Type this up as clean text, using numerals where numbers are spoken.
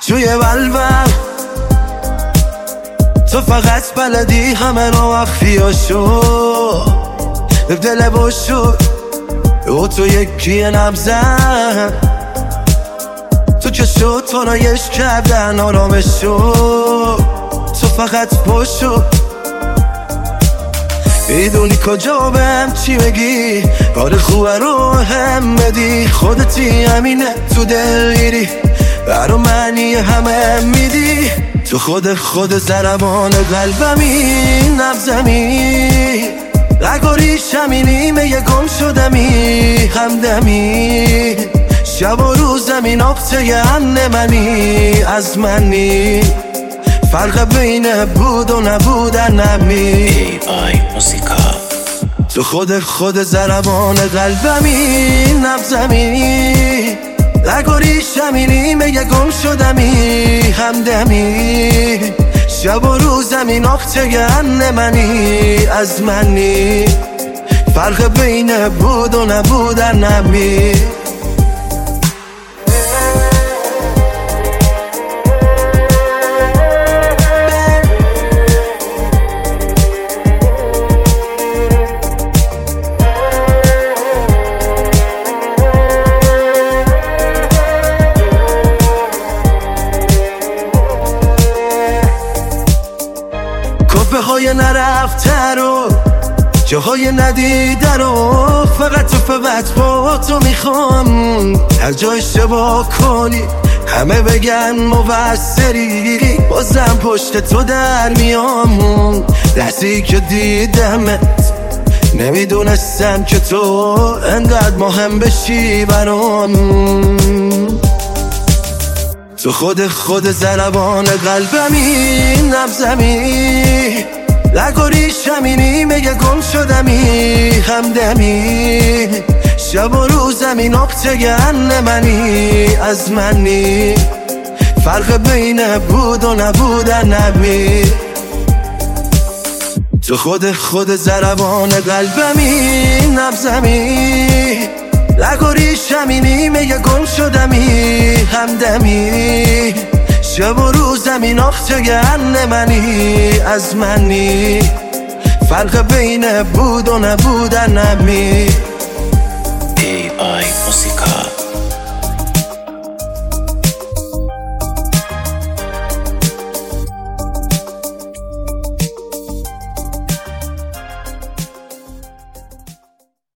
توی قلبم تو فقط بلدی همه رو مخفیاشو به دل باشو او تو یکی نبزن تو که شد تو رایش کردن آرامشو تو فقط باشو میدونی کجا بهم چی بگی کار خوبه رو هم بدی خودتی همینه تو دل گیری برا معنی همه میدی تو خود ضربان قلبمی نبزمی رگاریش همینی میگه گم شدمی همدمی شب و روزم این نقطه امن منی از منی فرق بین بود و نبودن نمی موسیقا تو خود ضربان قلبمی نبزمی رگاریش همینی میگه گم شدمی همدمی شب و روزم این نقطه امن منی از منی فرق بین بود و نبودن نمی کافه های نرفته رو جاهای ندیده رو فقط با تو میخوام هر جا اشتباه کنی همه بگن مقصری بازم پشت تو در میام دستی که دیدمت نمیدونستم که تو انقدر مهم بشی برام تو خود ضربان قلبمی نبزمی رگاریش همینی میگه گم شدمی همدمی شب و روزم این نقطه امن منی از منی فرق بین بود و نبودن نمی تو خود ضربان قلبمی نبزمی رگاریش همینی میگه گم شدمی همدمی شب و روزم این نقطه امن منی از منی فرق بین بود و نبودن نمی